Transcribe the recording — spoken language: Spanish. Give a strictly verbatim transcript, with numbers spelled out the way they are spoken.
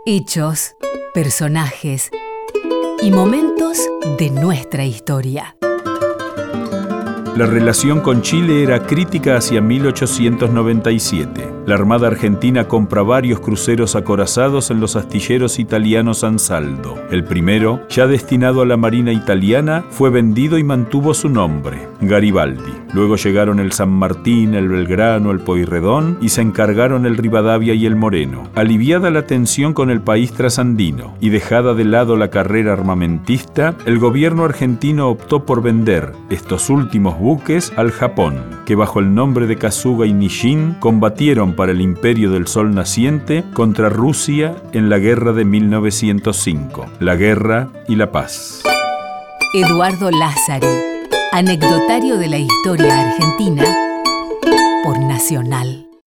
Hechos, personajes y momentos de nuestra historia. La relación con Chile era crítica hacia mil ochocientos noventa y siete. La Armada Argentina compra varios cruceros acorazados en los astilleros italianos Ansaldo. El primero, ya destinado a la Marina italiana, fue vendido y mantuvo su nombre, Garibaldi. Luego llegaron el San Martín, el Belgrano, el Pueyrredón y se encargaron el Rivadavia y el Moreno. Aliviada la tensión con el país trasandino y dejada de lado la carrera armamentista, el gobierno argentino optó por vender estos últimos buques al Japón, que bajo el nombre de Kasuga y Nishin combatieron para el Imperio del Sol Naciente contra Rusia en la Guerra de mil novecientos cinco, la Guerra y la Paz. Eduardo Lázari, anecdotario de la historia argentina por Nacional.